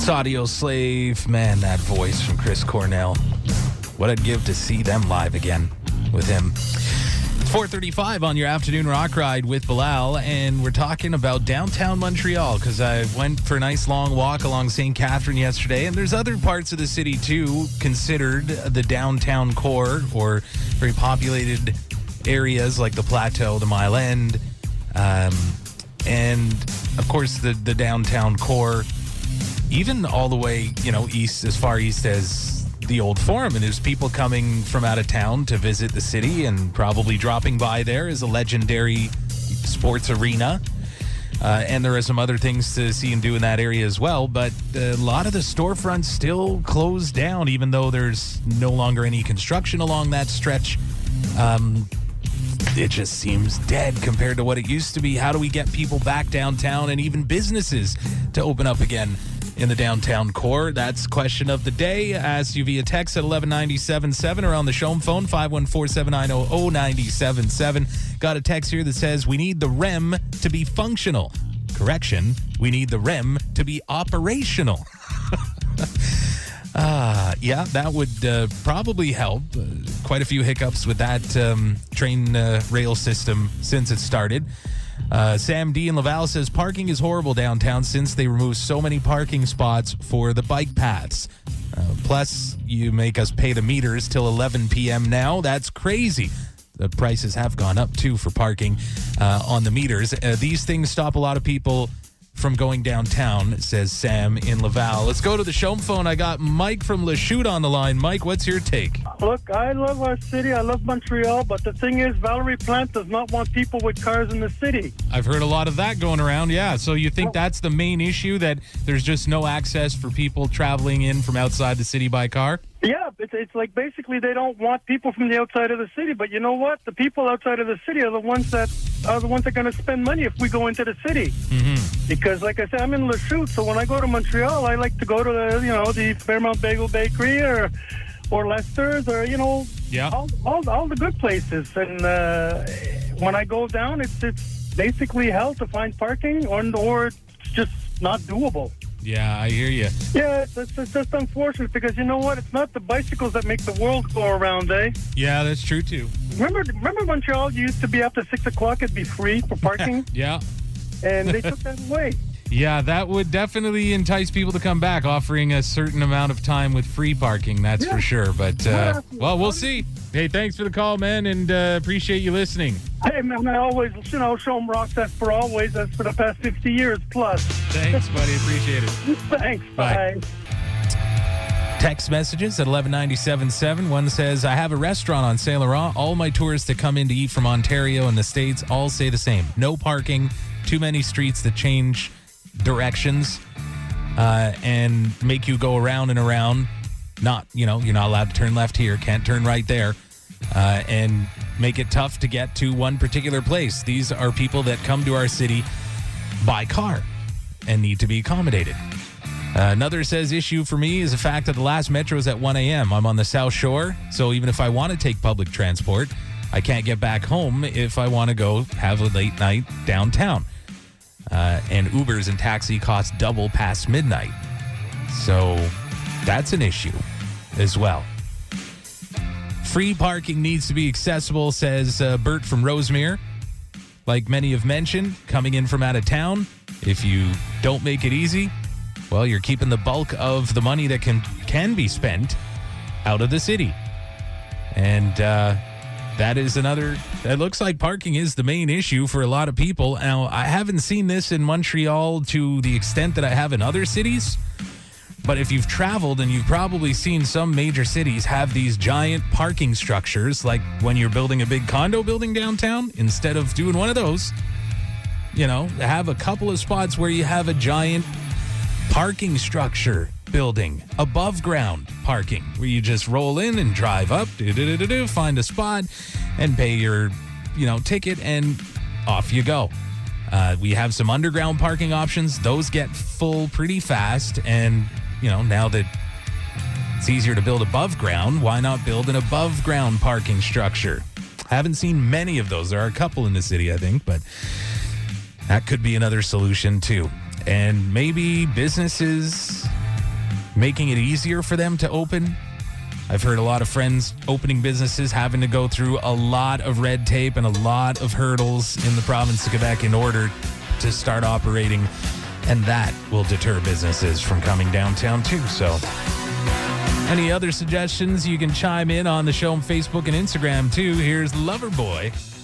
It's Audio Slave. Man, that voice from Chris Cornell. What I'd give to see them live again with him. It's 4:35 on your afternoon rock ride with Bilal, and we're talking about downtown Montreal because I went for a nice long walk along St. Catherine yesterday, and there's other parts of the city too considered the downtown core or very populated areas like the Plateau, the Mile End, and of course the downtown core, even all the way, east, as far east as the Old Forum. And there's people coming from out of town to visit the city, and probably dropping by there is a legendary sports arena. And there are some other things to see and do in that area as well. But a lot of the storefronts still closed down, even though there's no longer any construction along that stretch. It just seems dead compared to what it used to be. How do we get people back downtown and even businesses to open up again in the downtown core? That's question of the day. Ask you via text at 1197.7 or on the show phone 514-790-0977. Got a text here that says we need the REM to be functional. Correction, we need the REM to be operational. Yeah, that would probably help. Quite a few hiccups with that train rail system since it started. Sam D. in Laval says parking is horrible downtown since they removed so many parking spots for the bike paths. Plus, you make us pay the meters till 11 p.m. now. That's crazy. The prices have gone up, too, for parking on the meters. These things stop a lot of people from going downtown, says Sam in Laval. Let's go to the show phone. I got Mike from Lachute on the line. Mike, what's your take? Look, I love our city. I love Montreal. But the thing is, Valerie Plante does not want people with cars in the city. I've heard a lot of that going around, yeah. So you think that's the main issue, that there's just no access for people traveling in from outside the city by car? Yeah, it's like basically they don't want people from the outside of the city. But you know what? The people outside of the city are the ones that are going to spend money if we go into the city. Mm-hmm. Because, like I said, I'm in Lachute, so when I go to Montreal, I like to go to the Fairmount Bagel Bakery or Lester's or all the good places. And when I go down, it's basically hell to find parking, or it's just not doable. Yeah, I hear you. Yeah, it's just unfortunate because you know what? It's not the bicycles that make the world go around, eh? Yeah, that's true, too. Remember Montreal used to be after 6 o'clock, it'd be free for parking? Yeah. And they took that away. Yeah, that would definitely entice people to come back, offering a certain amount of time with free parking, that's for sure. But, well, we'll see. Hey, thanks for the call, man, and appreciate you listening. Hey, man, I always, show them rock. That's for always. That's for the past 50 years plus. Thanks, buddy. Appreciate it. Thanks. Bye. Text messages at 1197.7. One says, I have a restaurant on Saint Laurent. All my tourists that come in to eat from Ontario and the States all say the same. No parking, too many streets that change directions and make you go around and around. You're not allowed to turn left here, can't turn right there, and make it tough to get to one particular place. These are people that come to our city by car and need to be accommodated. Another says, issue for me is the fact that the last metro is at 1 a.m. I'm on the South Shore, so even if I want to take public transport, I can't get back home if I want to go have a late night downtown. And Ubers and taxi cost double past midnight. So that's an issue as well. Free parking needs to be accessible, says Bert from Rosemere. Like many have mentioned, coming in from out of town, if you don't make it easy, well, you're keeping the bulk of the money that can be spent out of the city. And that is another. It looks like parking is the main issue for a lot of people. Now, I haven't seen this in Montreal to the extent that I have in other cities. But if you've traveled, and you've probably seen some major cities have these giant parking structures, like when you're building a big condo building downtown, instead of doing one of those, have a couple of spots where you have a giant parking structure building, above ground parking, where you just roll in and drive up, find a spot and pay your, ticket, and off you go. We have some underground parking options. Those get full pretty fast. And, now that it's easier to build above ground, why not build an above ground parking structure? I haven't seen many of those. There are a couple in the city, I think, but that could be another solution too. And maybe businesses making it easier for them to open. I've heard a lot of friends opening businesses having to go through a lot of red tape and a lot of hurdles in the province of Quebec in order to start operating, and that will deter businesses from coming downtown too. So any other suggestions, you can chime in on the show on Facebook and Instagram too. Here's Loverboy